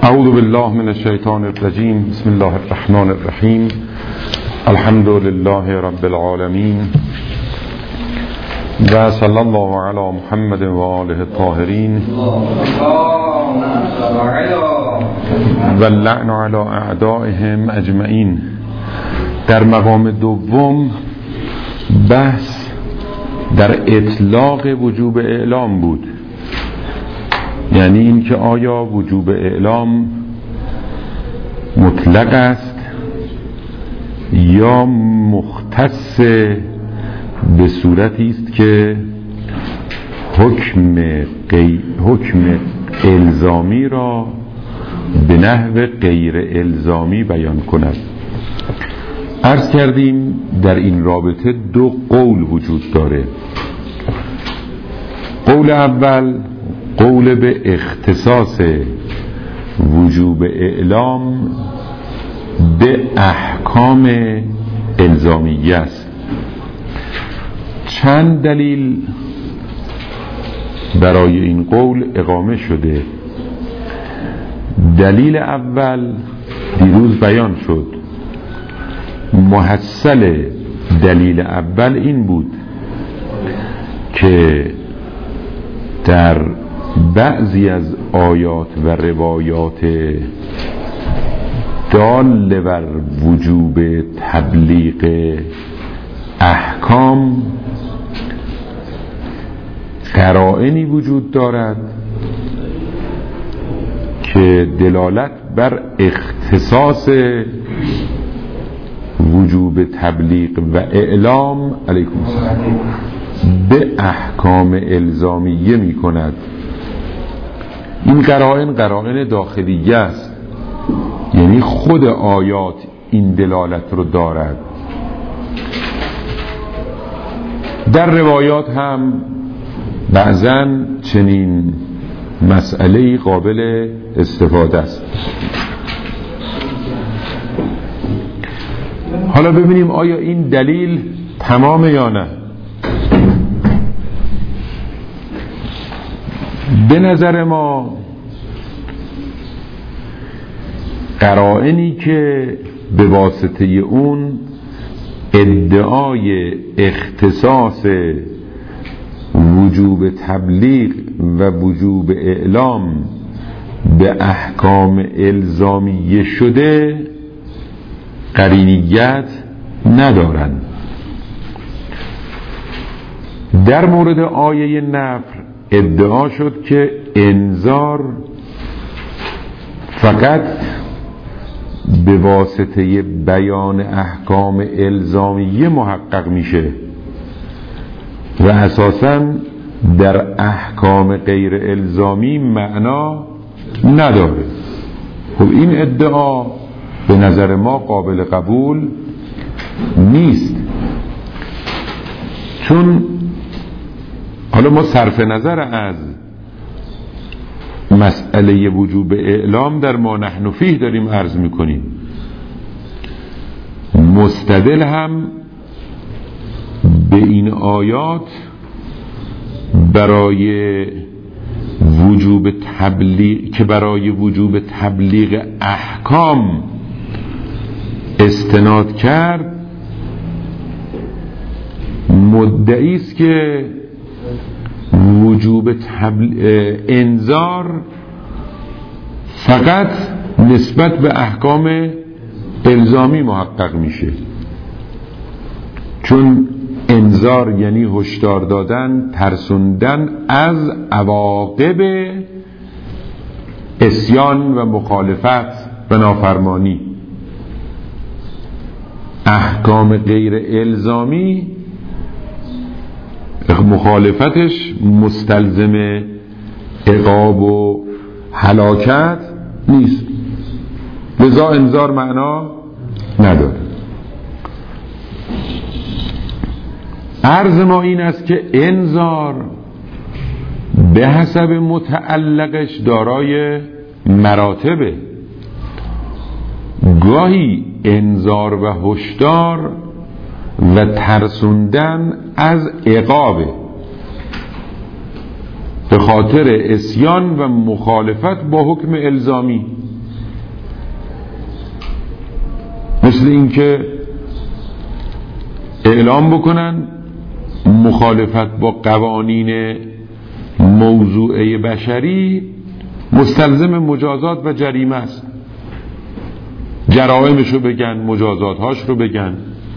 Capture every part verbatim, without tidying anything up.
اعوذ بالله من الشیطان الرجیم. بسم الله الرحمن الرحیم. الحمد لله رب العالمین و صلی الله علی محمد و آله الطاهرین و اللعن علی اعدائهم اجمعین. در مقام دوم بحث در اطلاق وجوب اعلام بود، یعنی این که آیا وجوب اعلام مطلق است یا مختص به صورتی است که حکم غی... حکم الزامی را به نحو غیر الزامی بیان کند. عرض کردیم در این رابطه دو قول وجود داره. قول اول قول به اختصاص وجوب اعلام به احکام الزامیه است. چند دلیل برای این قول اقامه شده. دلیل اول دیروز بیان شد. محصل دلیل اول این بود که در بعضی از آیات و روایات دال بر وجوب تبلیغ احکام قرائنی وجود دارد که دلالت بر اختصاص وجوب تبلیغ و اعلام علیکم السلام به احکام الزامیه می کند. این قرائن قرائن داخلیه است، یعنی خود آیات این دلالت رو دارد. در روایات هم بعضاً چنین مسئله قابل استفاده است. حالا ببینیم آیا این دلیل تمام یا نه. به نظر ما قرائنی که به واسطه اون ادعای اختصاص وجوب تبلیغ و وجوب اعلام به احکام الزامیه شده قرینیت ندارند. در مورد آیه نفر ادعا شد که انذار فقط به واسطه بیان احکام الزامیه محقق میشه و اساساً در احکام غیر الزامی معنا نداره. خب این ادعا به نظر ما قابل قبول نیست، چون حالا ما صرف نظر از مسئله وجوب اعلام در ما نحن فیه داریم عرض میکنیم، مستدل هم به این آیات برای وجوب تبلیغ که برای وجوب تبلیغ احکام استناد کرد مدعی است که وجوب تبلیغ انذار فقط نسبت به احکام الزامی محقق میشه، چون انذار یعنی هشدار دادن، ترسوندن از عواقب عصیان و مخالفت و نافرمانی. احکام غیر الزامی مخالفتش مستلزم عقاب و هلاکت نیست، لذا انذار معنا نداره. عرض ما این است که انذار به حسب متعلقش دارای مراتبه. گاهی انذار و هشدار و ترسوندن از عقابه، به خاطر عصیان و مخالفت با حکم الزامی. مثل اینکه اعلام بکنن مخالفت با قوانین موضوعه بشری مستلزم مجازات و جریمه است. جرائمش رو بگن، مجازاتهاش رو بگن.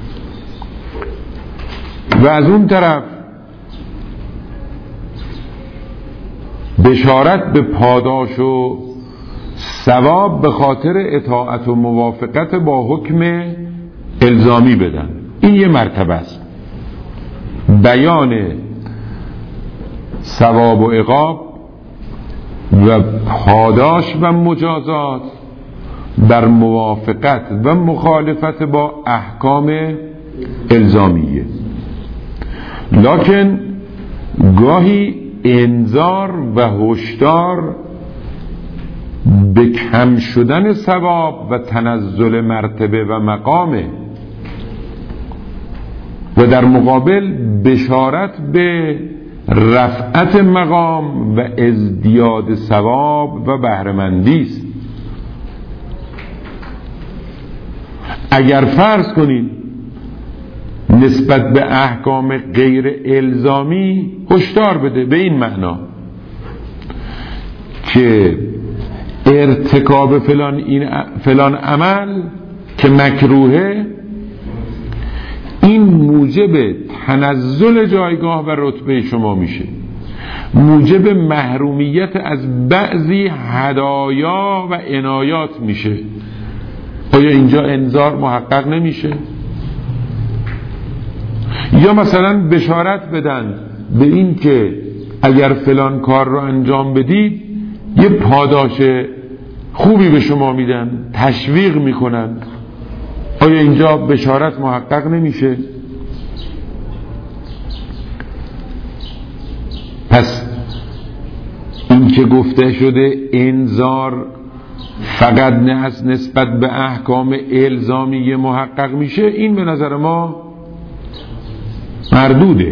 و از اون طرف بشارت به پاداش و ثواب به خاطر اطاعت و موافقت با حکم الزامی بدن. این یه مرتبه است، بیان ثواب و عقاب و پاداش و مجازات بر موافقت و مخالفت با احکام الزامیه. لکن گاهی انذار و هشدار به کم شدن ثواب و تنزل مرتبه و مقامه و در مقابل بشارت به رفعت مقام و ازدیاد ثواب و بهره‌مندی است. اگر فرض کنید نسبت به احکام غیر الزامی هشدار بده به این معنا که ارتکاب فلان, این فلان عمل که مکروهه این موجب تنزل جایگاه و رتبه شما میشه، موجب محرومیت از بعضی هدایا و عنایات میشه. آیا اینجا انذار محقق نمیشه؟ یا مثلا بشارت بدن به این که اگر فلان کار رو انجام بدید یه پاداش خوبی به شما میدن، تشویق میکنن. آیا اینجا بشارت محقق نمیشه؟ پس این که گفته شده انذار فقط نه از نسبت به احکام الزامی محقق میشه، این به نظر ما مردوده.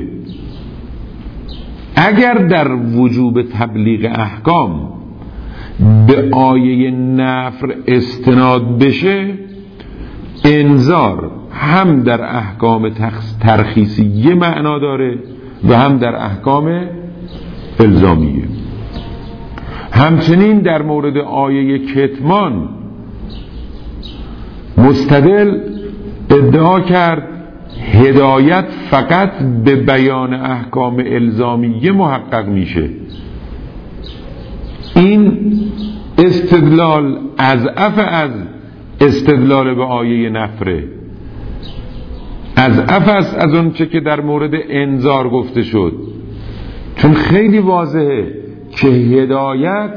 اگر در وجوب تبلیغ احکام به آیه نفر استناد بشه، انذار هم در احکام ترخیصیه معنا داره و هم در احکام الزامیه. همچنین در مورد آیه کتمان مستدل ادعا کرد هدایت فقط به بیان احکام الزامیه محقق میشه. این استدلال اضعف از استدلال به آیه نفره، اضعف است از اون چه که در مورد انذار گفته شد، چون خیلی واضحه که هدایت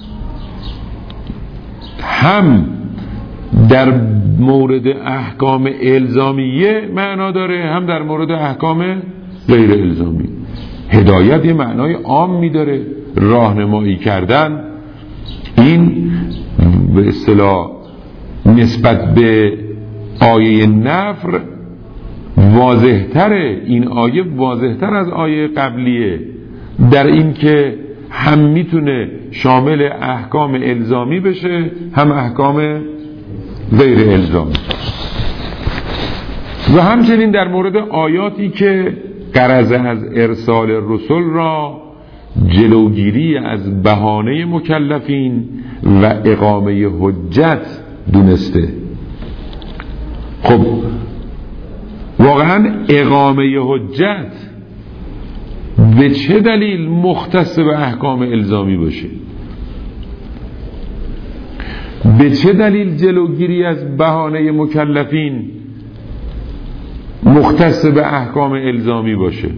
هم در مورد احکام الزامیه معنا داره هم در مورد احکام غیر الزامی. هدایت یه معنای عامی داره، راهنمایی کردن. این به اصطلاح نسبت به آیه نفر واضح‌تره. این آیه واضح‌تر از آیه قبلیه در این که هم میتونه شامل احکام الزامی بشه هم احکام غیر الزامی. و همچنین در مورد آیاتی که غرض از ارسال رسول را جلوگیری از بهانه مکلفین و اقامه حجت دونسته. خب واقعا اقامه حجت به چه دلیل مختص به احکام الزامی باشه؟ به چه دلیل جلوگیری از بهانه مکلفین مختص به احکام الزامی باشه؟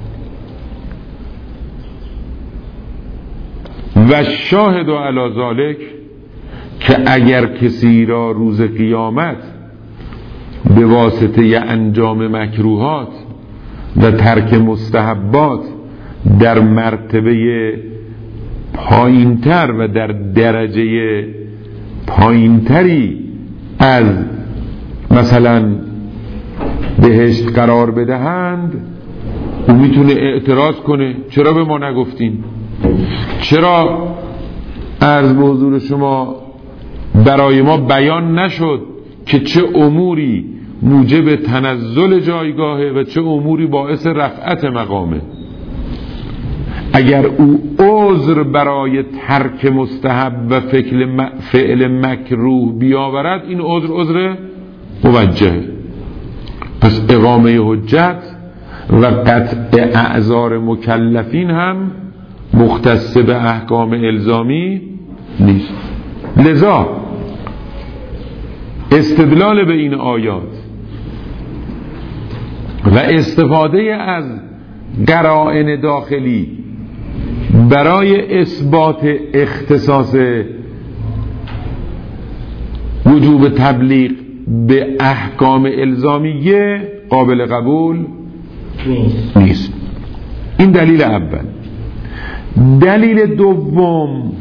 و شاهد علی ذالک که اگر کسی را روز قیامت به واسطه انجام مکروهات و ترک مستحبات در مرتبه پایینتر و در درجه پایینتری از مثلا بهشت قرار بدهند، او میتونه اعتراض کنه چرا به ما نگفتین؟ چرا عرض به حضور شما برای ما بیان نشد که چه اموری موجب تنزل جایگاهه و چه اموری باعث رفعت مقامه. اگر او عذر برای ترک مستحب و فعل مکروه بیاورد، این عذر عذر موجهه. پس اقامه حجت و قطع اعذار مکلفین هم مختص به احکام الزامی نیست. لذا استدلال به این آیات و استفاده از قرائن داخلی برای اثبات اختصاص وجوب تبلیغ به احکام الزامیه قابل قبول نیست. این دلیل اول. دلیل دوم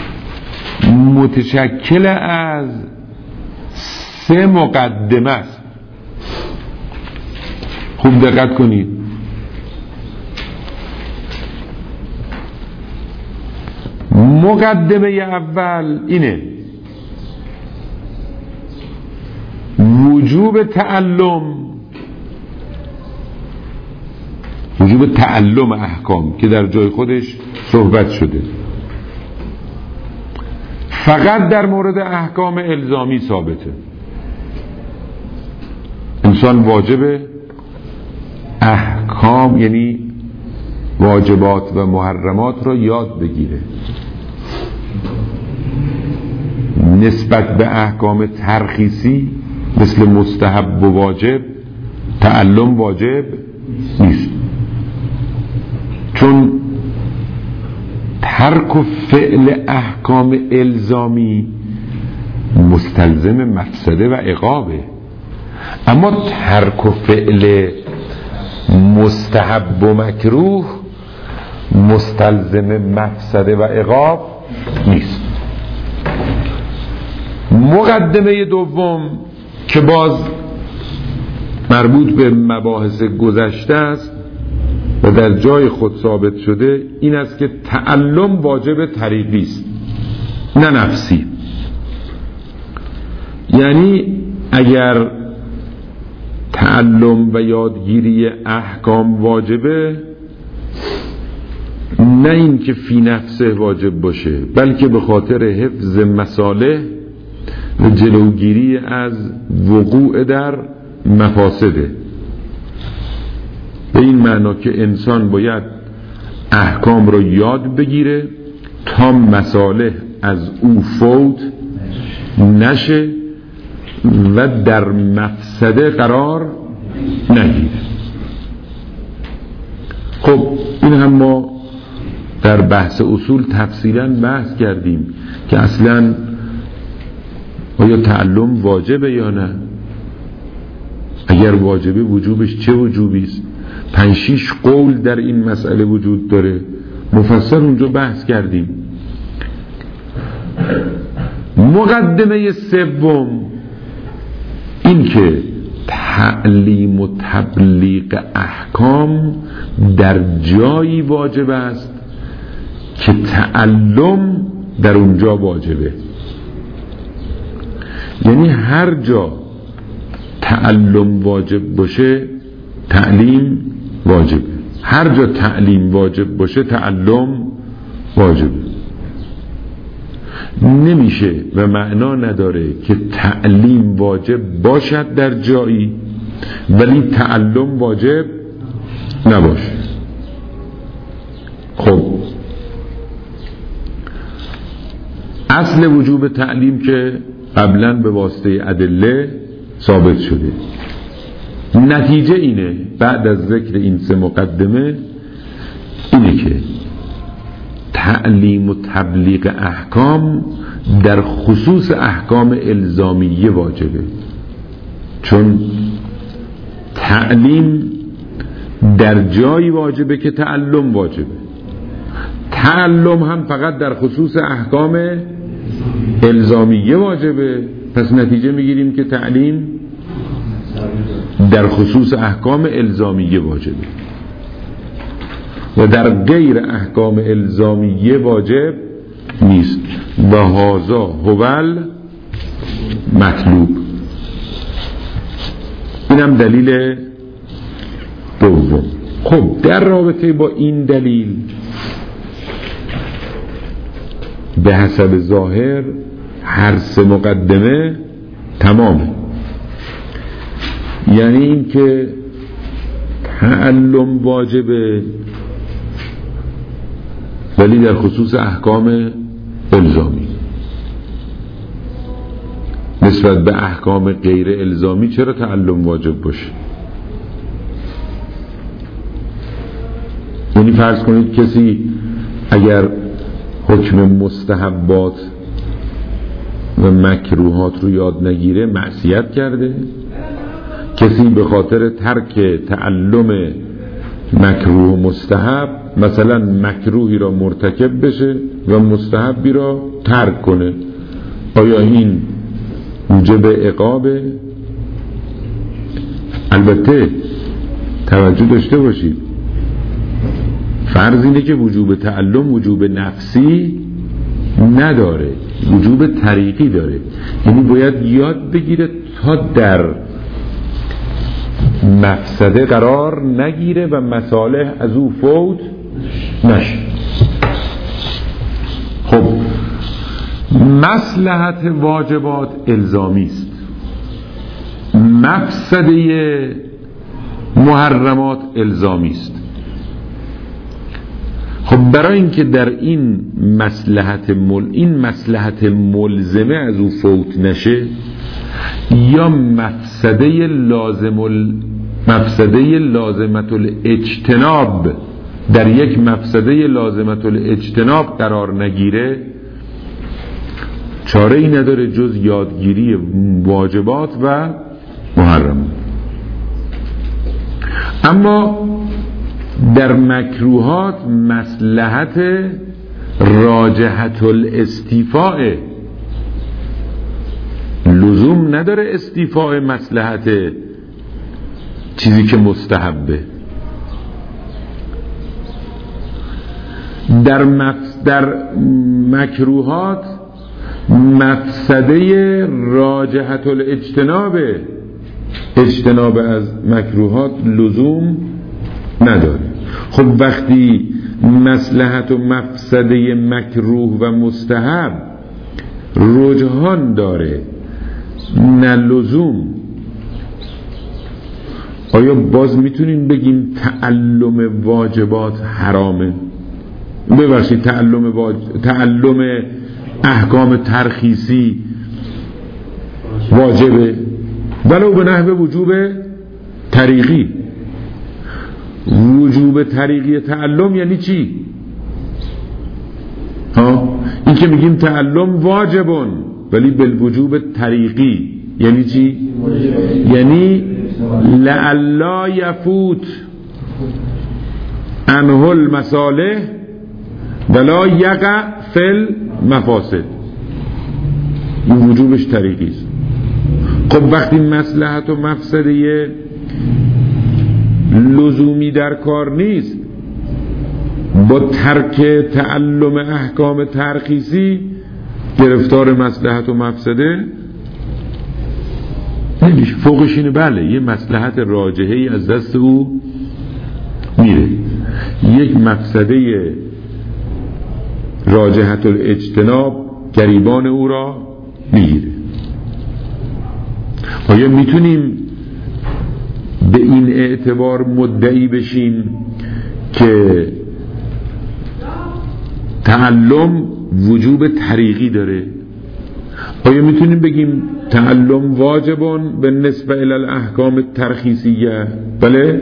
متشکل از سه مقدمه است. خوب دقت کنید. مقدمه اول اینه: وجوب تعلم وجوب تعلم احکام که در جای خودش صحبت شده فقط در مورد احکام الزامی ثابته. انسان واجب احکام یعنی واجبات و محرمات را یاد بگیره. نسبت به احکام ترخیصی مثل مستحب و واجب تعلم واجب نیست، چون ترک و فعل احکام الزامی مستلزم مفسده و عقابه، اما ترک و فعل مستحب و مکروه مستلزم مفسده و عقاب نیست. مقدمه دوم که باز مربوط به مباحث گذشته است و در جای خود ثابت شده این است که تعلم واجب طریقی است نه نفسی. یعنی اگر تعلم و یادگیری احکام واجبه، نه این که فی نفسه واجب باشه، بلکه به خاطر حفظ مصالح و جلوگیری از وقوع در مفاسده. به این معنا که انسان باید احکام رو یاد بگیره تا مصالح از او فوت نشه و در مفسده قرار نگیره. خب این هم ما در بحث اصول تفصیلا بحث کردیم که اصلا آیا تعلم واجبه یا نه؟ اگر واجبه وجوبش چه وجوبی است؟ پنج شیش قول در این مسئله وجود داره، مفصل اونجا بحث کردیم. مقدمه سوم این که تعلیم و تبلیغ احکام در جایی واجب است که تعلم در اونجا واجبه. یعنی هر جا تعلم واجب باشه تعلیم واجبه، هر جا تعلیم واجب باشه تعلم واجبه. نمیشه و معنا نداره که تعلیم واجب باشد در جایی ولی تعلم واجب نباشه. خب اصل وجوب تعلیم که قبلا به واسطه ادله ثابت شده. نتیجه اینه بعد از ذکر این سه مقدمه اینه که تعلیم و تبلیغ احکام در خصوص احکام الزامیه واجبه، چون تعلیم در جایی واجبه که تعلم واجبه. تعلم هم فقط در خصوص احکام الزامیه واجبه. پس نتیجه میگیریم که تعلیم در خصوص احکام الزامیه واجبه و در غیر احکام الزامیه واجب نیست. و هذا هو المطلوب. اینم دلیل دوم. خب در رابطه با این دلیل به حسب ظاهر هر سه مقدمه تمامه، یعنی این که تعلم واجبه ولی در خصوص احکام الزامی. نسبت به احکام غیر الزامی چرا تعلم واجب باشه؟ یعنی فرض کنید کسی اگر حکم مستحبات و مکروهات رو یاد نگیره معصیت کرده. کسی به خاطر ترک تعلم مکروه و مستحب مثلا مکروهی را مرتکب بشه و مستحبی را ترک کنه، آیا این موجب عقابه؟ البته توجه داشته باشید، فرض اینه که وجوب تعلم وجوب نفسی نداره، وجوب طریقی داره، یعنی باید یاد بگیره تا در مفسده قرار نگیره و مصالح از او فوت نشه. خب مصلحت واجبات الزامی است، مفسده محرمات الزامی است. خب برای اینکه در این مصلحت مل این مصلحت ملزمه از او فوت نشه، یا مفسده لازم ال... مفسده لازمت الاجتناب در یک مفسده لازمت الاجتناب قرار نگیره، چاره ای نداره جز یادگیری واجبات و محرمات. اما در مکروهات مصلحت راجحت الاستیفاء، لزوم نداره استیفاء مصلحت چیزی که مستحبه. در, مفس در مکروهات مفسده راجحت الاجتناب، اجتناب از مکروهات لزوم نداره. خب وقتی مصلحت و مفسده مکروه و مستحب رجحان داره نه لزوم، آیا باز میتونیم بگیم تعلم واجبات حرامه؟ ببخشید تعلم, واج... تعلم احکام ترخیصی واجبه ولو به نحو وجوب طریقی. وجوب طریقی تعلم یعنی چی؟ ها این که میگیم تعلم واجبون ولی بالوجوب طریقی یعنی چی؟ یعنی لعلا یفوت عنه المصالح ولا یقع فی المفاسد. این وجوبش طریقی است. خب وقتی مصلحت و مفسده لزومی در کار نیست، با ترک تعلم احکام ترخیصی گرفتار مصلحت و مفسده نمیشه. فوقش اینه بله یه مصلحت راجحه‌ای از دست او میره، یک مفسده راجحت الاجتناب گریبان او را میگیره. آیا میتونیم به این اعتبار مدعی بشیم که تعلم وجوب طریقی داره؟ آیا میتونیم بگیم تعلم واجبون به نسبت الی الاحکام ترخیصیه؟ بله،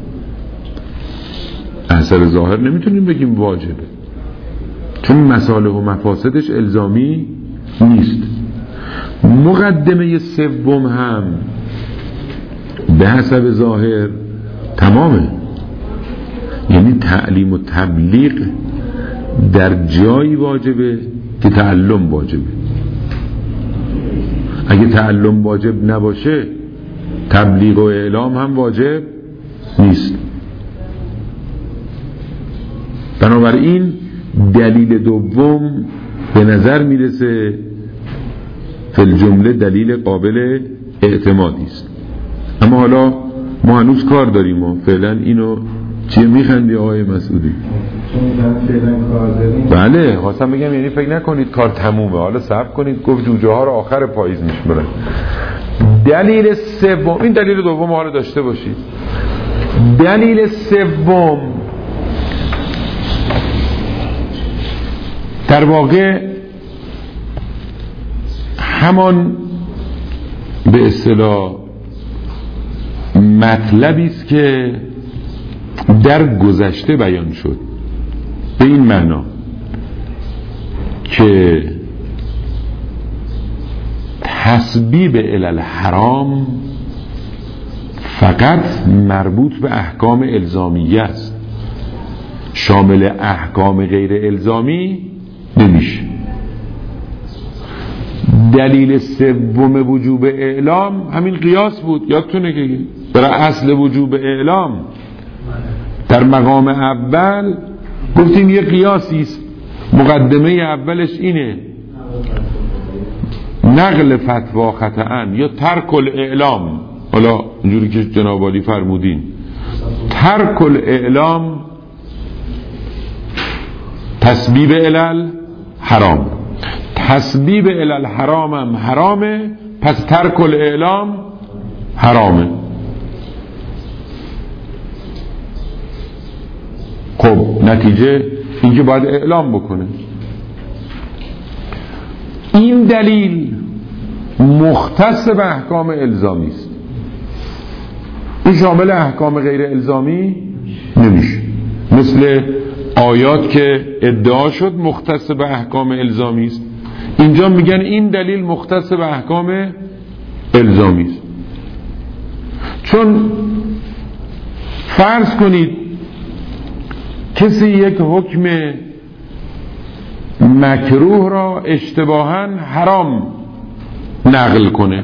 اثر ظاهر نمیتونیم بگیم واجبه چون مصالح و مفاسدش الزامی نیست. مقدمه سوم هم به حسب ظاهر تمامه، یعنی تعلیم و تبلیغ در جایی واجبه که تعلم واجبه. اگه تعلم واجب نباشه تبلیغ و اعلام هم واجب نیست. بنابراین دلیل دوم به نظر میرسه فی الجمله دلیل قابل اعتمادی است. اما اما حالا ما هنوز کار داریم و فعلا اینو چیه میخندی آقای مسعودی؟ بله خواستم بگم یعنی فکر نکنید کار تمومه، حالا صبر کنید، گفت جوجه ها رو آخر پاییز میشمرن. دلیل سوم، این دلیل دوم حالا داشته باشید. دلیل سوم در واقع همان به اصطلاح مطلبی است که در گذشته بیان شد، به این معنا که تسبیب الی حرام فقط مربوط به احکام الزامیه است، شامل احکام غیر الزامی نمیشه. دلیل سوم وجوب اعلام همین قیاس بود، یادتونه که برای اصل وجوب اعلام در مقام اول گفتیم یه قیاسی است، مقدمه اولش اینه نقل فتوا خطأ یا ترک الاعلام، حالا اینجوری که جناب عالی فرمودین ترک الاعلام تسبیب الی حرام، تسبیب الی الحرام هم حرامه، پس ترک الاعلام حرامه. خب نتیجه اینکه باید اعلام بکنه. این دلیل مختص به احکام الزامی است، این شامل احکام غیر الزامی نمیشه. مثل آیات که ادعا شد مختص به احکام الزامی است، اینجا میگن این دلیل مختص به احکام الزامی است. چون فرض کنید کسی یک حکم مکروه را اشتباهاً حرام نقل کنه،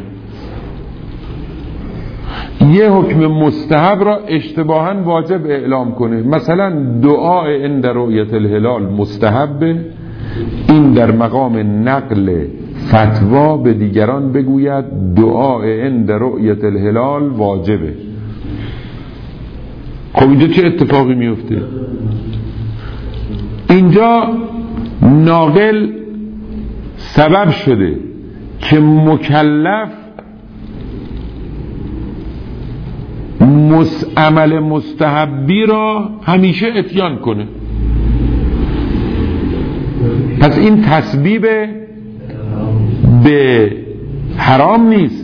یه حکم مستحب را اشتباهاً واجب اعلام کنه، مثلا دعا عند رؤیت الهلال مستحبه، این در مقام نقل فتوا به دیگران بگوید دعا عند رؤیت الهلال واجبه. خب اینجا چه اتفاقی میفته؟ اینجا ناقل سبب شده که مکلف عمل مستحبی را همیشه اتیان کنه، پس این تسبیب به حرام نیست،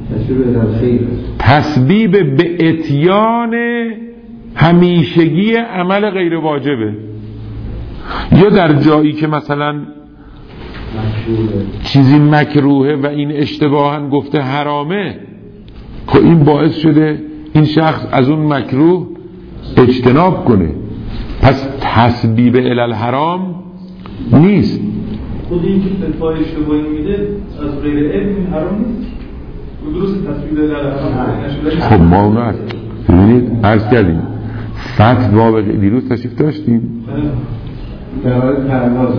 تسبیب به اتیان همیشگی عمل غیر واجبه. یا در جایی که مثلا چیزی مکروهه و این اشتباهاً گفته حرامه، که این باعث شده این شخص از اون مکروه اجتناب کنه، پس تسبیب الی الحرام نیست. خود این که فتوای اشتباهی میده از غیر علم حرام نیست، درست تسبیب الی الحرام. خب ما اون رو ببینید عرض کردیم فتوا به دیروز تشریف داشتیم به حال پرواز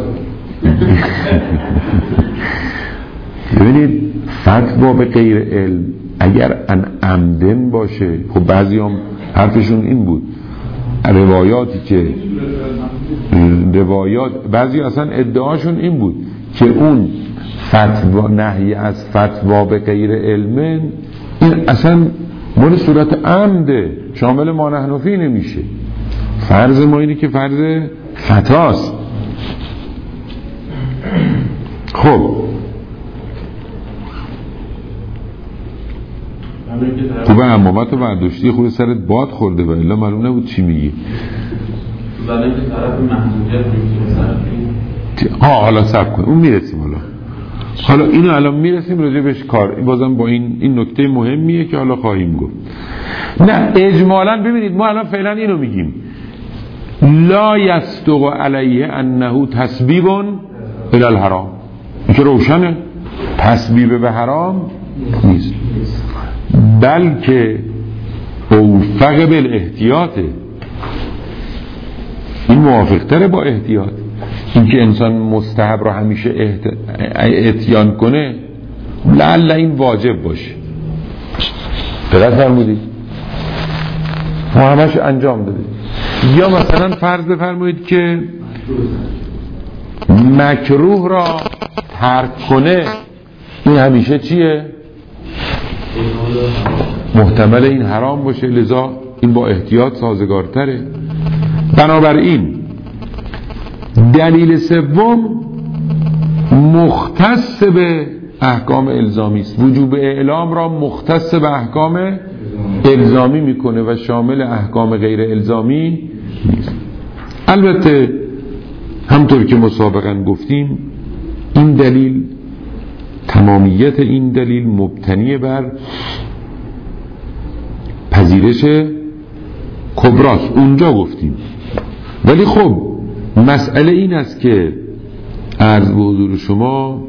ببینید فتوا به غیر علم اگر ان عمدن باشه، خب بعضی هم حرفشون این بود روایاتی که روایات بعضی اصلا ادعاشون این بود که اون فتوا نهی از فتوا به غیر علم این اصلا مال صورت عمده، شامل ما نحنفی نمیشه. فرض ما اینه که فرض خطاست. خب خوبه عمامت و برداشتی خود سرت باد خورده و الا معلوم نبود چی میگی. زدن که طرف محدودیت میگیم ها حالا سب کن اون میرسیم. حالا حالا اینو الان میرسیم راجع بهش کار بازم با این این نکته مهمیه که حالا خواهیم گفت. نه اجمالاً ببینید ما الان فعلا اینو میگیم لا یصدق علیه انه تسبیب الی الحرام، این که روشنه تسبیب به حرام نیست، بلکه اوفق بالاحتیاطه، این موافق تره با احتیاط. این که انسان مستحب را همیشه احت... اتیان کنه لعل این واجب باشه. دقت فرمودید؟ ما همش انجام دادیم. یا مثلا فرض بفرمایید که مکروه را ترک کنه، این همیشه چیه؟ محتمل این حرام باشه، لذا این با احتیاط سازگارتره. بنابراین دلیل سوم مختص به احکام الزامی است. وجوب اعلام را مختص به احکام الزامی میکنه و شامل احکام غیر الزامی نیست. البته همطور که مسابقا گفتیم این دلیل، تمامیت این دلیل مبتنی بر پذیرش کبراست، اونجا گفتیم. ولی خب مسئله این است که عرض به حضور شما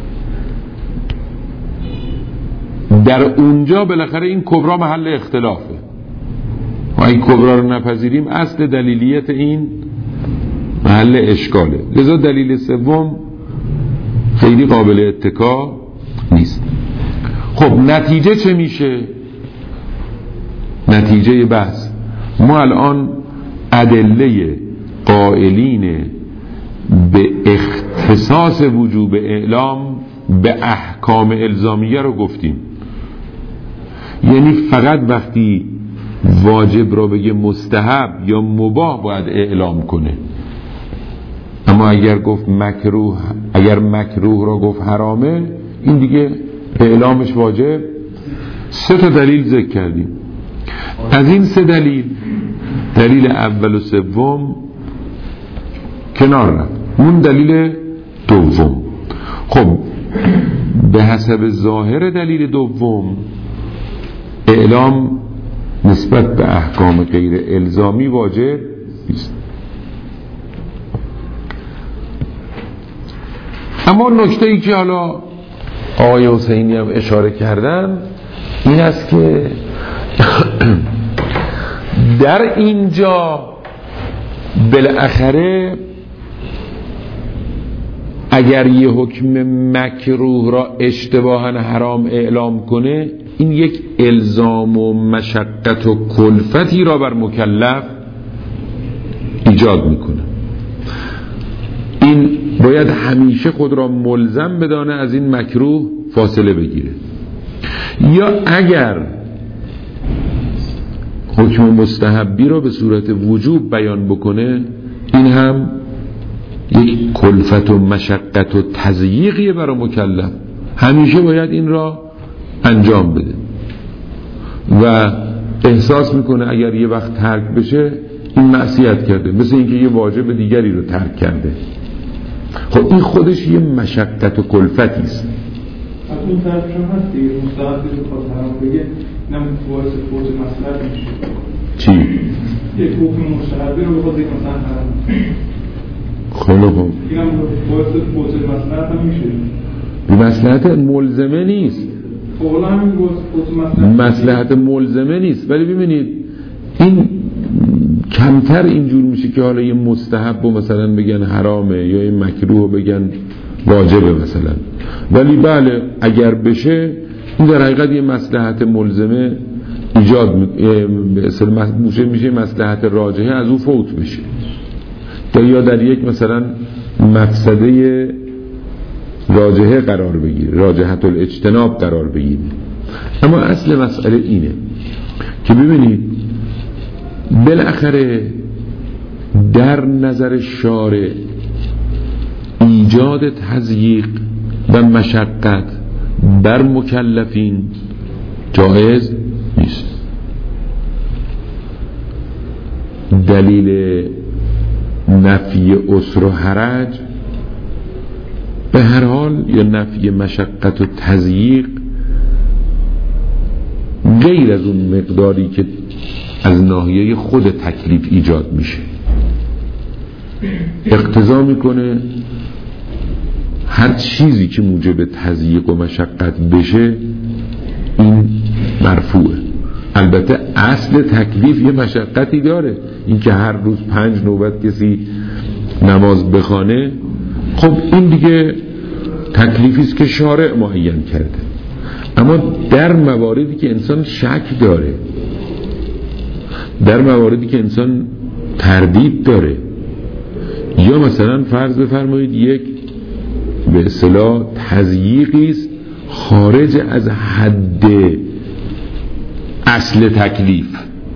در اونجا بالاخره این کبرا محل اختلافه و این کبرا رو نپذیریم اصل دلیلیت این محل اشکاله. لذا دلیل سوم خیلی قابل اتکا نیست. خب نتیجه چه میشه؟ نتیجه بحث ما الان ادله قائلین به اختصاص وجوب اعلام به احکام الزامیه رو گفتیم. یعنی فقط وقتی واجب را بگه مستحب یا مباح باید اعلام کنه. اما اگر گفت مکروه، اگر مکروه را گفت حرامه، این دیگه اعلامش واجب. سه تا دلیل ذکر کردیم. از این سه دلیل دلیل اول و سوم کنار رفت، اون دلیل دوم. خب به حسب ظاهر دلیل دوم اعلام نسبت به احکام غیر الزامی واجب نیست. اما نکته ای که حالا آقای حسینی هم اشاره کردن این است که در اینجا بالاخره اگر یه حکم مکروه را اشتباها حرام اعلام کنه، این یک الزام و مشقت و کلفتی را بر مکلف ایجاد میکنه. این باید همیشه خود را ملزم بدانه از این مکروه فاصله بگیره. یا اگر حکم مستحبی را به صورت وجوب بیان بکنه، این هم یک کلفت و مشقت و تضییقیه برای مکلف، همیشه باید این را انجام بده و احساس میکنه اگر یه وقت ترک بشه این معصیت کرده، مثل اینکه یه واجب دیگری رو ترک کرده. خب این خودش یه مشقت و کلفتی است. از اون طرفش هم هست دیگه، مستحبی رو خواست حرام بگه اینم باعث فوت مصلحت میشه. چی؟ یک حکم مستحبی رو بخواد یک مثلا حرام خیلی خوب، اینم باعث فوت مصلحت هم میشه. بی مصلحت ملزمه نیست، خب همین باعث فوت مصلحت مصلحت ملزمه نیست. ولی ببینید این کمتر اینجور میشه که حالا یه مستحب و مثلا بگن حرامه یا یه مکروه بگن واجبه مثلا. ولی بله اگر بشه این در حقیقت یه مصلحت ملزمه ایجاد میشه، میشه مصلحت راجحه از او فوت بشه، یا در یک مثلا مفسده راجحه قرار بگیره، راجحت الاجتناب قرار بگیره. اما اصل مسئله اینه که ببینید بالاخره در نظر شارع ایجاد تضییق و مشقت بر مکلفین جایز نیست. دلیل نفی عسر و حرج به هر حال یا نفی مشقت و تضییق غیر از اون مقداری که از ناحیه خود تکلیف ایجاد میشه اقتضا میکنه هر چیزی که موجب تضییق و مشقت بشه این مرفوعه. البته اصل تکلیف یه مشقتی داره، این که هر روز پنج نوبت کسی نماز بخوانه، خب این دیگه تکلیفی است که شارع معین کرده. اما در مواردی که انسان شک داره، در مواردی که انسان تردید داره، یا مثلا فرض بفرمایید یک به اصطلاح تضییقی است خارج از حد اصل تکلیف،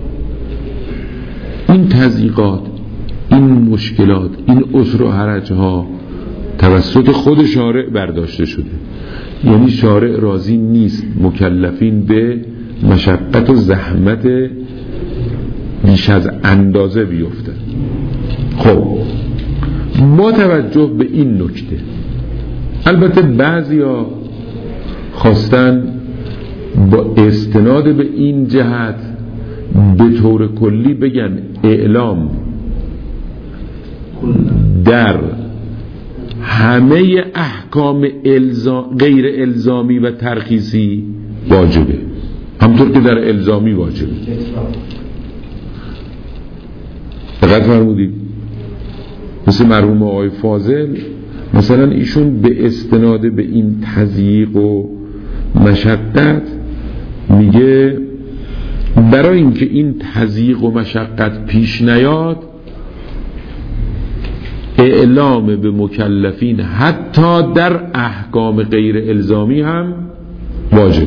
این تضییقات، این مشکلات، این عسر و حرج ها توسط خود شارع برداشته شده، یعنی شارع راضی نیست مکلفین به مشقت و زحمت بیش از اندازه بیفتن. خب با توجه به این نکته، البته بعضیا خواستن با استناد به این جهت به طور کلی بگن اعلام در همه احکام الزام غیر الزامی و ترخیصی واجبه، همطور که در الزامی واجبه. دقت فرمودید؟ مثل مرحوم آقای فاضل مثلا ایشون به استناد به این تضییق و مشقت میگه برای اینکه این تضییق و مشقت پیش نیاد اعلام به مکلفین حتی در احکام غیر الزامی هم واجب.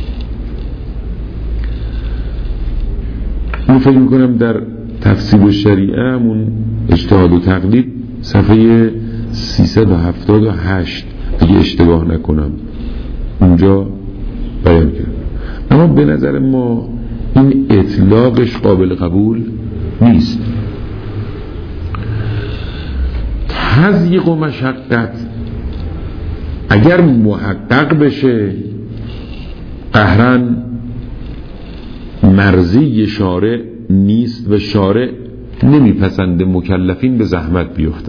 من فکر میکنم در تفسیر الشریعه همون اجتهاد و تقلید صفحه سیصد و هفتاد و هشت اگه اشتباه نکنم اونجا بیان کرد. اما به نظر ما این اطلاقش قابل قبول نیست. تضییق و مشقت اگر محقق بشه قهرن مرضی شارع نیست و شارع نمیپسنده مکلفین به زحمت بیفتن.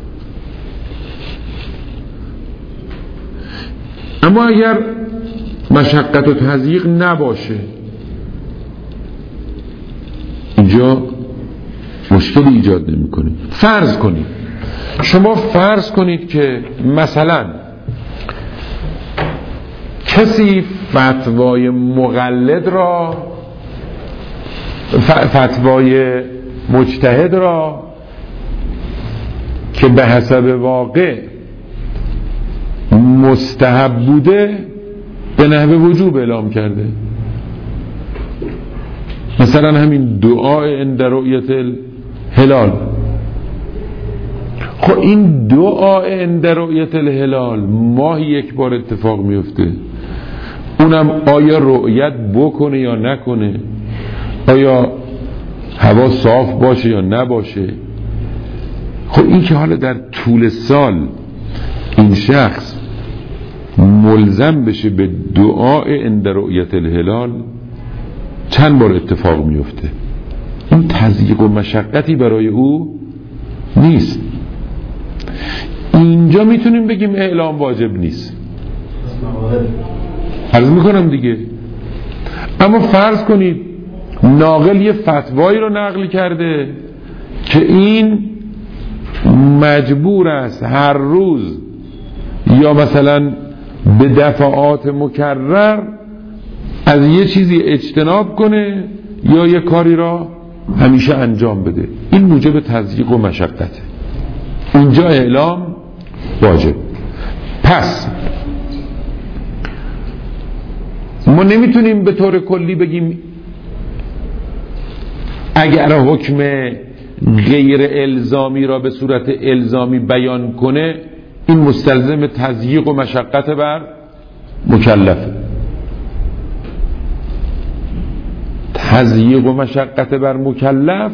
اما اگر مشقت و تضییق نباشه اینجا مشکلی ایجاد نمی کنه. فرض کنید شما فرض کنید که مثلا کسی فتوای مقلد را فتوای مجتهد را که به حسب واقع مستحب بوده به نحو وجوب اعلام کرده. مثلا همین دعای عند رؤیت الهلال. خب این دعای عند رؤیت الهلال ماهی یک بار اتفاق میفته، اونم آیا رؤیت بکنه یا نکنه، آیا هوا صاف باشه یا نباشه. خب این که حالا در طول سال این شخص ملزم بشه به دعای عند رؤیت الهلال چند بار اتفاق میفته، این تضییق و مشقتی برای او نیست. اینجا میتونیم بگیم اعلام واجب نیست، عرض میکنم دیگه. اما فرض کنید ناقل یه فتوایی رو نقل کرده که این مجبور است هر روز یا مثلا به دفعات مکرر از یه چیزی اجتناب کنه یا یه کاری را همیشه انجام بده، این موجب تضییق و مشقته، اینجا اعلام واجب. پس ما نمیتونیم به طور کلی بگیم اگر حکم غیر الزامی را به صورت الزامی بیان کنه این مستلزم تضییق و مشقت بر مکلفه. تضییق و مشقت بر مکلف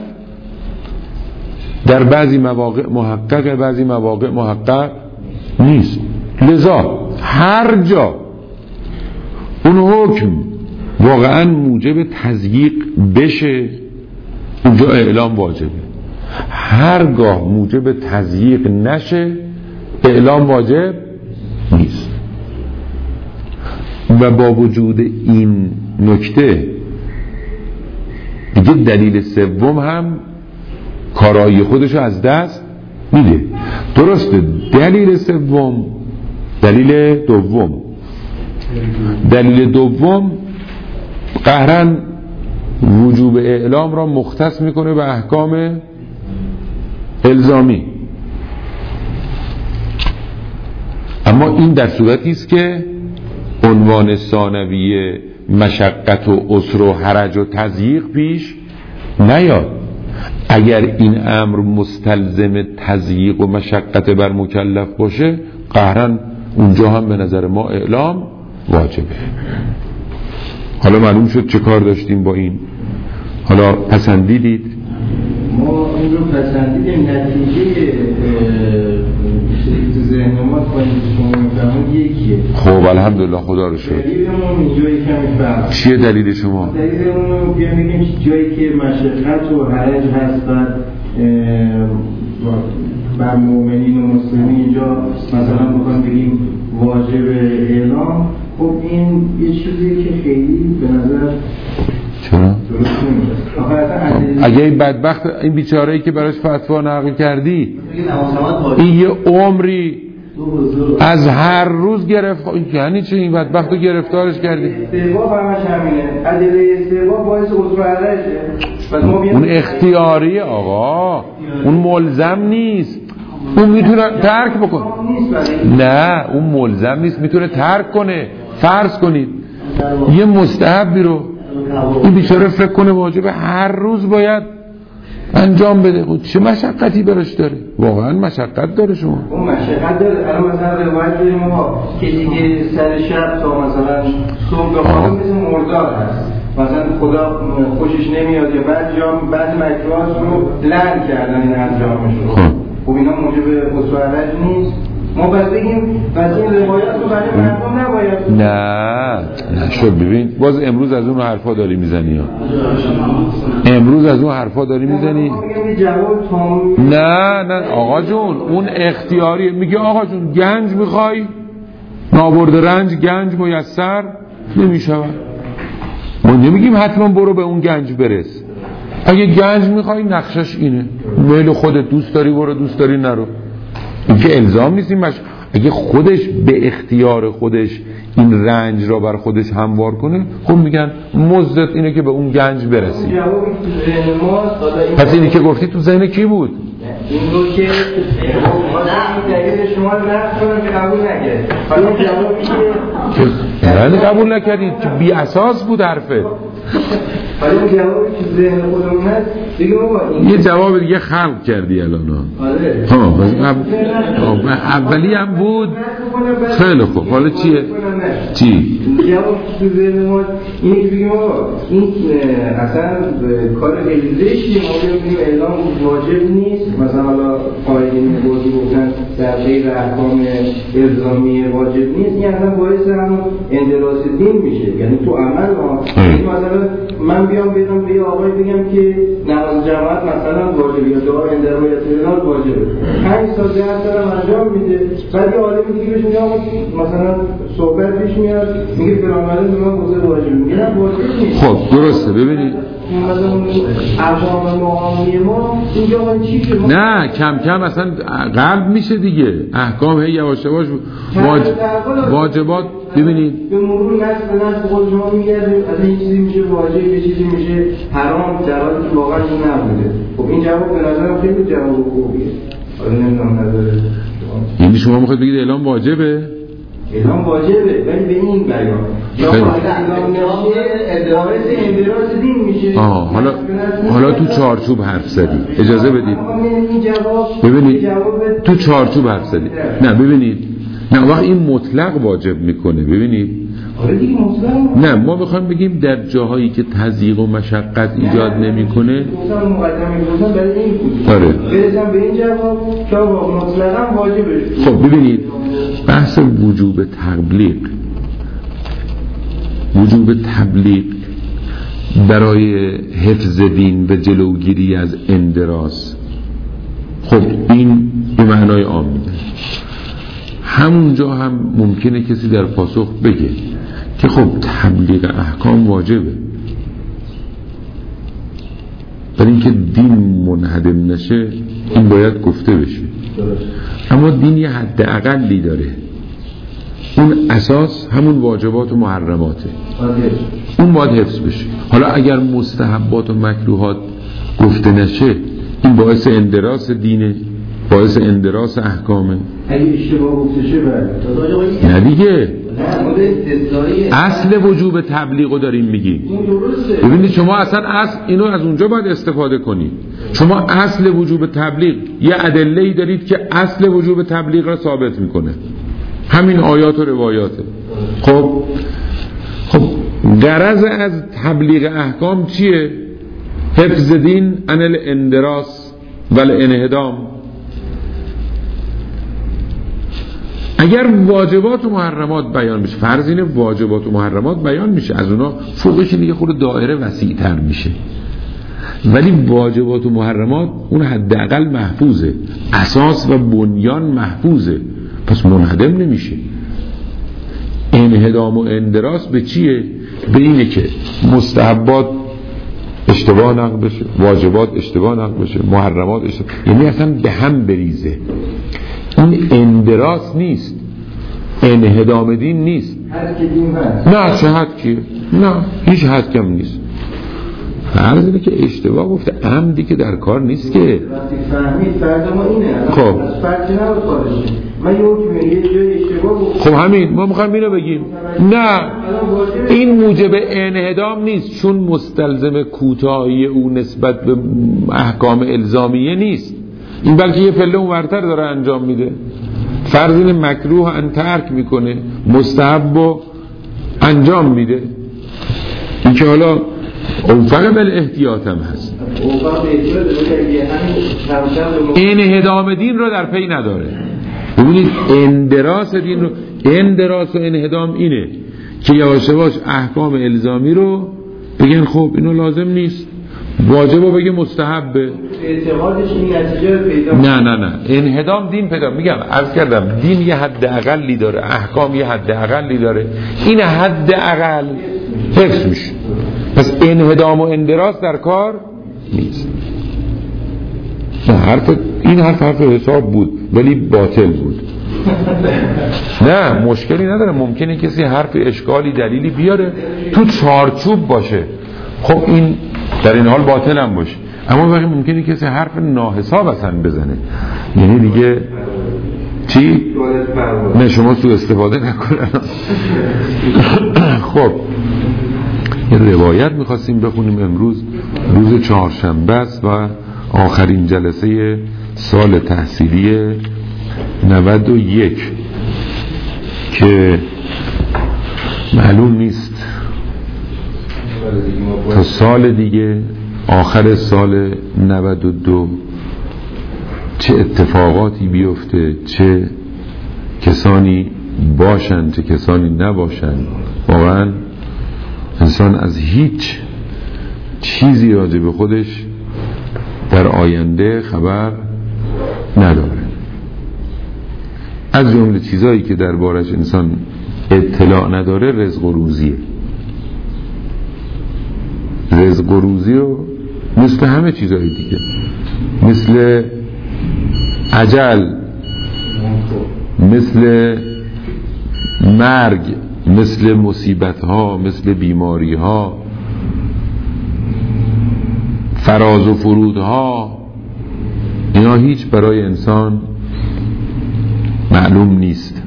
در بعضی مواقع محقق، بعضی مواقع محقق نیست. لذا هر جا اون حکم واقعا موجب تضییق بشه اونجا اعلام واجبه، هرگاه موجب تضییق نشه اعلام واجب نیست. و با وجود این نکته دیگه دلیل سوم هم کارایی خودشو از دست میده. درسته دلیل سوم، دلیل دوم دلیل دوم قهرن وجوب اعلام را مختص میکنه به احکام الزامی، اما این در صورتی است که عنوان ثانویه مشقت و عسر و حرج و تضییق پیش نیاد. اگر این امر مستلزم تضییق و مشقت بر مکلف باشه قهرن اونجا هم به نظر ما اعلام واجبه. حالا معلوم شد چه کار داشتیم با این. حالا پسندیدید؟ ما این رو پسندیدیم. نتیجه تو ذهن ما با این شما میفهمون یکیه. خب الحمدلله خدا رو شد. دلیلمون اینجایی کمی فرق. چیه دلیل شما؟ دلیلمون رو بیان بگیم جایی که مشقت و حرج هست بر مؤمنین و مسلمین اینجا مثلا بخوام بگیم واجب اعلام، خب این یه چیزی که خیلی به نظر چرا؟ اگه این بدبخت این بیچاره‌ای که براش فتوا نقل کردی این یه عمری از هر روز گرفت، یعنی چه این بدبخت رو گرفتارش کردی؟ استحباب همش همینه. ادله استحباب باعث عذر حرجه. اون اختیاریه آقا، اون ملزم نیست. اون میتونه ترک بکنه. نه اون ملزم نیست، میتونه ترک کنه. فرض کنید یه مستحبی رو این بیچاره فکر کنه واجبه هر روز باید انجام بده، خود چه مشقتی براش داره؟ واقعا مشقت داره شما؟ اون مشقت داره. الان مثلا روایت داریم ما کسی که سر شب تا مثلا صبح به خواب مثل مردار هست، مثلا خدا خوشش نمیاد یا بعد جام بعد مکروهات رو لعن کردن این انجامش رو. خب اینا موجب خسارت نیست. ما بس بگیم بس این روایات رو برای مردم نباید. نه نه شد ببین باز امروز از اون حرفا داری میزنی ها. امروز از اون حرفا داری میزنی. نه نه آقا جون اون اختیاری. میگه آقا جون گنج میخوای نابرد رنج گنج میسر نمیشود. ما نمیگیم حتما برو به اون گنج برس. اگه گنج میخوای نقشش اینه، میل خودت دوست داری برو دوست داری نرو. این که الزام نیست. این مش... اگه خودش به اختیار خودش این رنج را بر خودش هموار کنه خب میگن مزدت اینه که به اون گنج برسی. پس اینی که گفتی تو ذهن کی بود؟ این رو که نه شما رفت کنم که قبول نکرد. حالا جوابی که نه قبول نکردید که بی اساس بود حرفت. حالا جوابی که ذهن خودمون هست دیگه ما یه جواب دیگه خلق کردی الان. آره ها بس اولی هم بود. خیلی خوب حالا چیه؟ چی؟ جواب که ذهن ما اینه که بگیم این اصلا کار خیلی زشتی، ما بگیم اعلام واجب نیست. مثلا حالا قائلین بودی گفتن در غیر احکام الزامی واجب نیست. این اصلا باعث هم اندراس دین میشه. یعنی تو عمل ها مثلا من بیام بیام به آقای بگم که نماز جماعت مثلا واجبه یا دعا عند رویت الهلال واجبه، پنج سال ده سال انجام میده، بعد یه عالم دیگه بهش میگه مثلا صحبت پیش میاد میگه فلان عالم به من گفته واجبه، میگه نه واجب نیست. خب درسته. ببینید مثلا احکام معامله ما اینجا چی که نه کم کم اصلا قلب میشه دیگه. احکام هی یواش یواش واج... واجبات ببینید به مرور نسل نسل خود شما میگردیم از این چیزی میشه واجب یه چیزی میشه حرام در حالی که واقعا این نبوده. خب این جواب به نظرم خیلی جواب خوبیه. حالا نمیدونم نظر شما. یعنی شما میخواید بگید اعلام واجبه؟ اعلام واجبه ولی به این بیان یا اعلام نشه باعث اندراس دین میشه. آه حالا حالا تو چارچوب حرف زدی. اجازه بدید ببینید تو چارچوب حرف زدی. نه ببینید نه وقت این مطلق واجب میکنه. ببینید نه ما میخوایم بگیم در جاهایی که تضییق و مشقت ایجاد نمیکنه. آره برسم به این جواب که مطلقا واجبه. خب ببینید بحث وجوب تبلیغ وجوب تبلیغ برای حفظ دین و جلوگیری از اندراس، خب این به معنای عام میده. همونجا هم ممکنه کسی در پاسخ بگه که خب تبلیغ احکام واجبه، برای اینکه دین منهدم نشه این باید گفته بشه. اما دین یه حد اقلی داره. اون اساس همون واجبات و محرماته، اون باید حفظ بشه. حالا اگر مستحبات و مکروهات گفته نشه، این باعث اندراس دینه، باعث اندراس احکامه. اگه اشتباه گفته شه بعد نه دیگه، اصل وجوب تبلیغو داریم میگیم. ببینید شما اصلا اصل اینو از اونجا باید استفاده کنید. شما اصل وجوب تبلیغ یه ادله‌ای دارید که اصل وجوب تبلیغ را ثابت میکنه، همین آیات و روایاته. خب خب غرض از تبلیغ احکام چیه؟ حفظ دین عن الاندراس و الانهدام. اگر واجبات و محرمات بیان میشه، فرض اینه واجبات و محرمات بیان میشه، از اونا فوقش دیگه خود دایره وسیع‌تر میشه، ولی واجبات و محرمات اون حداقل محفوظه، اساس و بنیان محفوظه، پس منهدم نمیشه. انهدام و اندراس به چیه؟ به اینه که مستحبات اشتباه نقل بشه، واجبات اشتباه نقل بشه، محرمات اشتباه، یعنی اصلا به هم بریزه. این اندراس نیست، انهدام دین نیست. نه چه حد کیه؟ نه هیچ حد کم نیست. فرض اینه که اشتباه گفته، عمدی که در کار نیست که. خب خب همین ما میخوایم اینو بگیم. نه این موجب انهدام نیست، چون مستلزم کوتاهی او نسبت به احکام الزامیه نیست، این بلکه یه پله اونورتر داره انجام میده. فرض اینه مکروه ان ترک میکنه، مستحب رو انجام میده. این که حالا اوفق بالاحتیاط هم هست، انهدام دین رو در پی نداره. ببینید اندراس دین رو، اندراس و انهدام اینه که یواش یواش احکام الزامی رو بگن خب اینو لازم نیست، واجبه بگه مستحبه، اعتقادش این نتیجه پیدا. نه نه نه انهدام دین پیدا، میگم عرض کردم دین یه حد اقلی داره، احکام یه حد اقلی داره، این حد اقل حفظ میشه، پس انهدام و اندراس در کار نیست. نه حرف این حرف حرف حساب بود ولی باطل بود. نه مشکلی نداره، ممکنه کسی حرف اشکالی دلیلی بیاره تو چارچوب باشه، خب این در این حال باطل هم باشه، اما وقتی ممکنه کسی حرف ناحساب اصلا بزنه، یعنی دیگه چی؟ نه شما سوء استفاده نکنه. خب یه روایت میخواستیم بخونیم امروز، روز چهارشنبه است و آخرین جلسه سال تحصیلی نود و یک که معلوم نیست تا سال دیگه آخر سال نود و دو چه اتفاقاتی بیفته، چه کسانی باشن چه کسانی نباشن. واقعا انسان از هیچ چیزی راجع به خودش در آینده خبر نداره. از جمله چیزایی که دربارش انسان اطلاع نداره رزق و روزیه. رزق و روزی رو مثل همه چیزهای دیگه، مثل اجل، مثل مرگ، مثل مصیبت ها، مثل بیماری ها، فراز و فرود ها، اینا هیچ برای انسان معلوم نیست.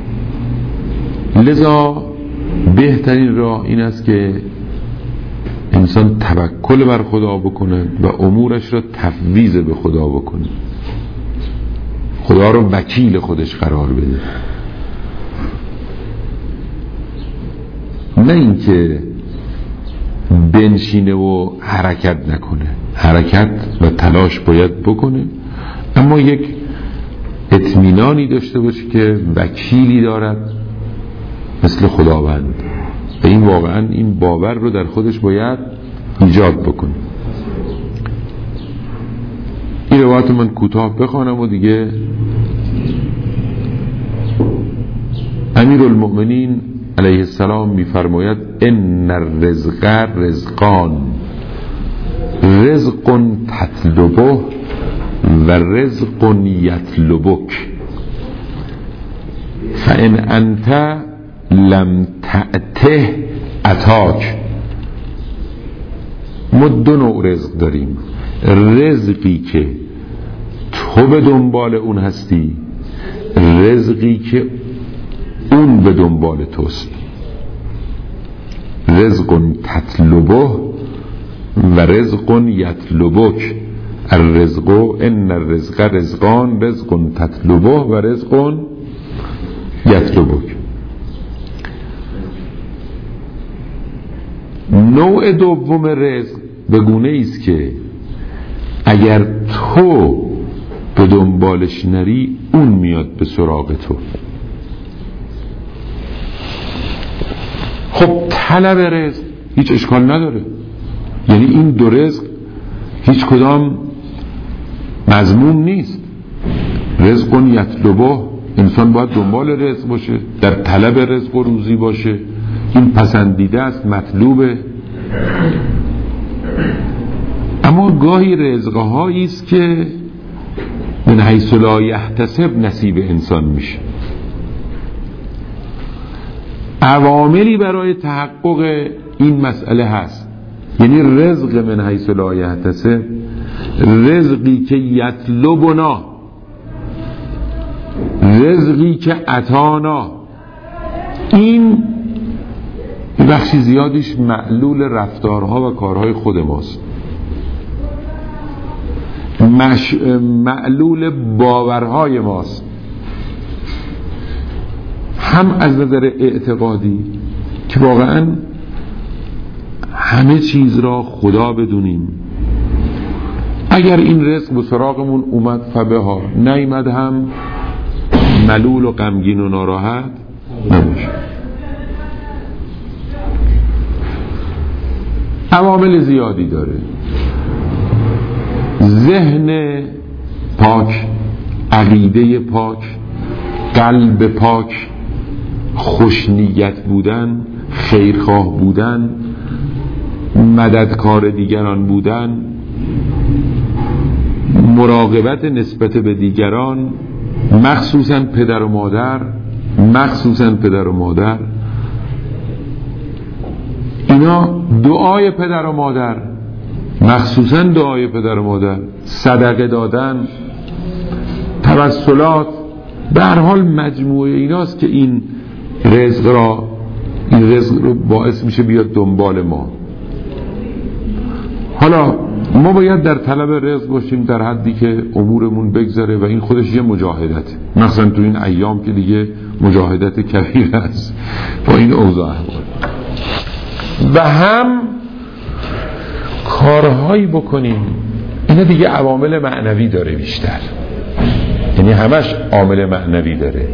لذا بهترین راه این است که انسان توکل بر خدا بکنه و امورش را تفویض به خدا بکنه، خدا رو وکیل خودش قرار بده، نه اینکه بنشینه و حرکت نکنه. حرکت و تلاش باید بکنه، اما یک اطمینانی داشته باشه که وکیلی دارد مثل خداوند، و این واقعا این باور رو در خودش باید ایجاد بکنه. این روایت من کوتاه بخوانم و دیگه. امیر المؤمنین علیه السلام میفرماید ان الرزق رزقان، رزق تطلبه و رزق یطلبک. فان انت لم تأته اتاک. ما دو نوع رزق داریم، رزقی که تو به دنبال اون هستی، رزقی که اون به دنبال توست. رزق تطلبه و رزق یطلبک. الرزق ان الرزق رزقان، رزق تطلبه و رزق یطلبک. نوع دوم رزق به گونه ایست که اگر تو به دنبالش نری اون میاد به سراغ تو. خب طلب رزق هیچ اشکال نداره، یعنی این دو رزق هیچ کدام مذموم نیست. رزق یطلبه، انسان باید دنبال رزق باشه، در طلب رزق و روزی باشه، این پسندیده است، مطلوبه. اما گاهی رزقهایی است که من حیث لا یحتسب نصیب انسان میشه. عواملی برای تحقق این مسئله هست، یعنی رزق من حیث لا یحتسب، رزقی که یطلبنا، رزقی که عطانا، این بخشی زیادیش معلول رفتارها و کارهای خود ماست، مش... معلول باورهای ماست، هم از نظر اعتقادی که واقعا همه چیز را خدا بدونیم. اگر این رزق به سراغمون اومد فبها، نیامد هم ملول و غمگین و ناراحت نباشه. عوامل زیادی داره، ذهن پاک، عقیده پاک، قلب پاک، خوشنیت بودن، خیرخواه بودن، مددکار دیگران بودن، مراقبت نسبت به دیگران، مخصوصا پدر و مادر، مخصوصا پدر و مادر. اینا دعای پدر و مادر، مخصوصا دعای پدر و مادر، صدقه دادن، توسلات، به هر حال مجموعه ایناست که این رزق را این رزق رو باعث میشه بیاد دنبال ما. حالا ما باید در طلب رزق باشیم در حدی که امورمون بگذره و این خودش یه مجاهدت، مثلا تو این ایام که دیگه مجاهدت کبیر است با این اوضاع احوال. و هم کارهایی بکنیم، اینا دیگه عوامل معنوی داره بیشتر، یعنی همش عامل معنوی داره.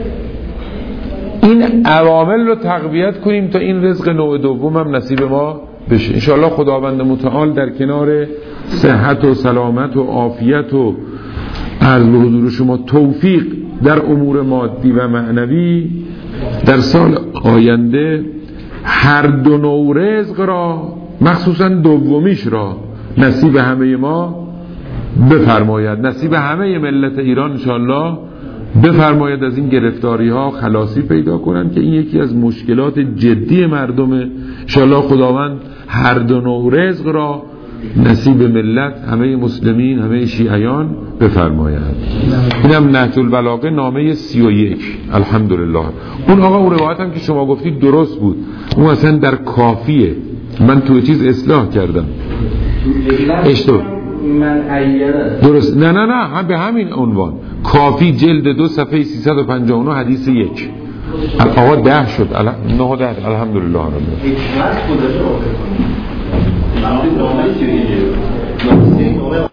این عوامل رو تقویت کنیم تا این رزق نوع دوم هم نصیب ما بشه. انشاءالله خداوند متعال در کنار صحت و سلامت و عافیت و عرض به حضور شما توفیق در امور مادی و معنوی در سال آینده هر دو نوع رزق را، مخصوصا دومیش را، نصیب همه ما بفرماید، نصیب همه ملت ایران انشاءالله بفرماید، از این گرفتاری ها خلاصی پیدا کنن که این یکی از مشکلات جدی مردمه. انشاءالله خداوند هر دو نوع رزق را نصیب ملت، همه مسلمین، همه شیعیان بفرماید. اینم نهج البلاغه نامه سی و یک. الحمدلله. اون آقا اون روایت هم که شما گفتید درست بود، اون اصلا در کافیه، من تو چیز اصلاح کردم اشتباه درست، نه نه نه هم به همین عنوان کافی جلد دو صفحه سیصد و پنجاه و نه حدیث یک. آقا ده شد، نه ده، الحمدلله رب العالمین.